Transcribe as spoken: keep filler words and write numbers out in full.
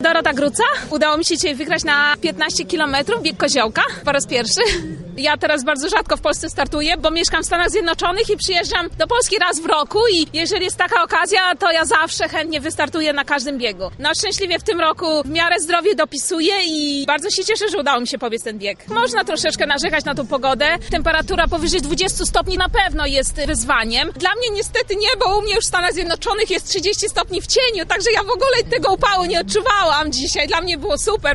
Dorota Gruca. Udało mi się dzisiaj wygrać na piętnaście kilometrów bieg koziołka po raz pierwszy. Ja teraz bardzo rzadko w Polsce startuję, bo mieszkam w Stanach Zjednoczonych i przyjeżdżam do Polski raz w roku i jeżeli jest taka okazja, to ja zawsze chętnie wystartuję na każdym biegu. No szczęśliwie w tym roku w miarę zdrowie dopisuję i bardzo się cieszę, że udało mi się pobiec ten bieg. Można troszeczkę narzekać na tą pogodę. Temperatura powyżej dwudziestu stopni na pewno jest wyzwaniem. Dla mnie niestety nie, bo u mnie już w Stanach Zjednoczonych jest trzydzieści stopni w cieniu, także ja w ogóle tego upału nie odczuwałam dzisiaj. Dla mnie było super.